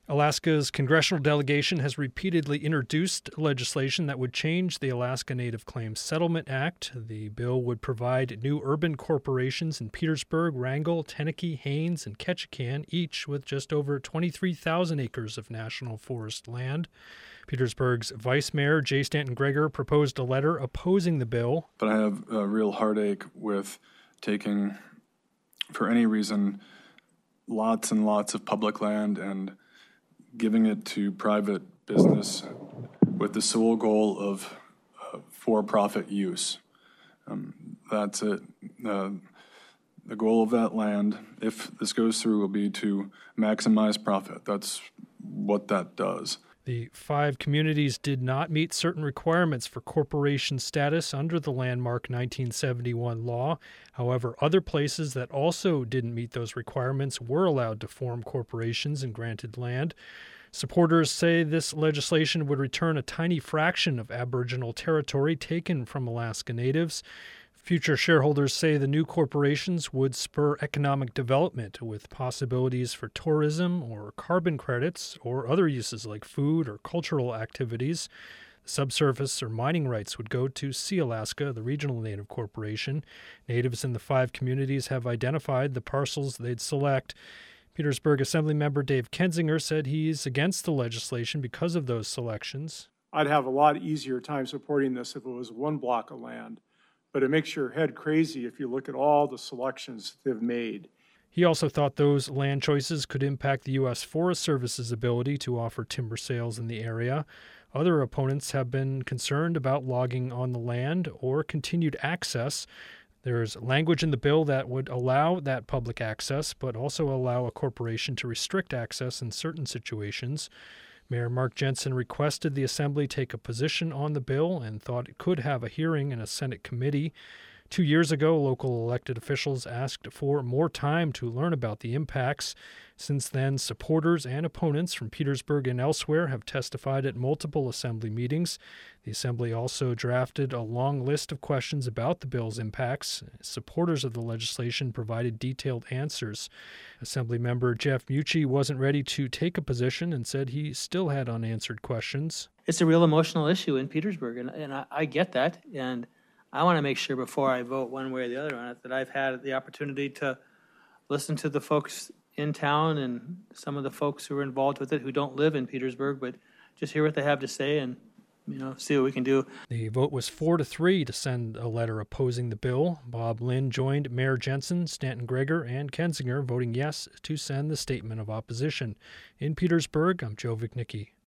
Alaska's congressional delegation has repeatedly introduced legislation that would change the Alaska Native Claims Settlement Act. The bill would provide new urban corporations in Petersburg, Wrangell, Tenakee, Haines, and Ketchikan, each with just over 23,000 acres of national forest land. Petersburg's Vice Mayor Jay Stanton Greger proposed a letter opposing the bill. But I have a real heartache with taking, for any reason, lots and lots of public land and giving it to private business with the sole goal of for-profit use. That's it. The goal of that land, if this goes through, will be to maximize profit. That's what that does. The 5 communities did not meet certain requirements for corporation status under the landmark 1971 law. However, other places that also didn't meet those requirements were allowed to form corporations and granted land. Supporters say this legislation would return a tiny fraction of Aboriginal territory taken from Alaska Natives. Future shareholders say the new corporations would spur economic development with possibilities for tourism or carbon credits or other uses like food or cultural activities. The subsurface or mining rights would go to Sealaska, the regional native corporation. Natives in the 5 communities have identified the parcels they'd select. Petersburg Assemblymember Dave Kensinger said he's against the legislation because of those selections. I'd have a lot easier time supporting this if it was one block of land. But it makes your head crazy if you look at all the selections they've made. He also thought those land choices could impact the U.S. Forest Service's ability to offer timber sales in the area. Other opponents have been concerned about logging on the land or continued access. There's language in the bill that would allow that public access, but also allow a corporation to restrict access in certain situations. Mayor Mark Jensen requested the Assembly take a position on the bill and thought it could have a hearing in a Senate committee. 2 years ago, local elected officials asked for more time to learn about the impacts. Since then, supporters and opponents from Petersburg and elsewhere have testified at multiple Assembly meetings. The Assembly also drafted a long list of questions about the bill's impacts. Supporters of the legislation provided detailed answers. Assemblymember Jeff Mucci wasn't ready to take a position and said he still had unanswered questions. It's a real emotional issue in Petersburg, and I get that, and I want to make sure before I vote one way or the other on it that I've had the opportunity to listen to the folks in town and some of the folks who are involved with it who don't live in Petersburg, but just hear what they have to say and see what we can do. The vote was 4-3 to send a letter opposing the bill. Bob Lynn joined Mayor Jensen, Stanton Greger, and Kensinger voting yes to send the statement of opposition. In Petersburg, I'm Joe Vicnicki.